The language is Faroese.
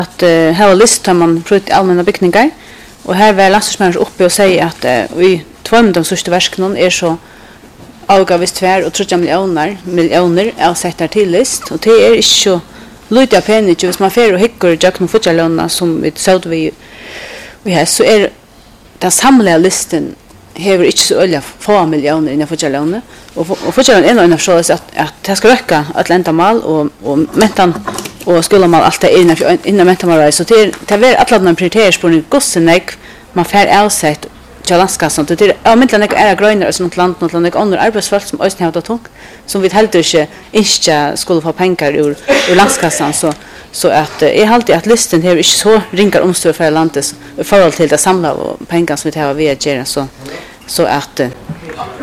att ha list tar man för allmänna byggningar och här var landsmänniskor uppe och säga att vi två de största verken är så avgavist 2 och 3 miljoner avsätter till list och det är inte så lite av pengar hvis man får och hickor jackno futjalona som vi såg vi har så är den samlade listen hever inte så öliga få miljoner innan futjalona och futjalona är nog så att det ska räcka att länta mal och mentan och skulle man allt innan mentan så det är alla de prioriterar på en gossneck man får avsätt Jalanskassan det är mentlan är gröna som något land något andra arbetsfält som östen har tungt som vi helt inte skulle få pengar ur landskassan så att är alltid att listen här inte så ringar omstör för landet i förhåll till det samlade pengar som vi har via så att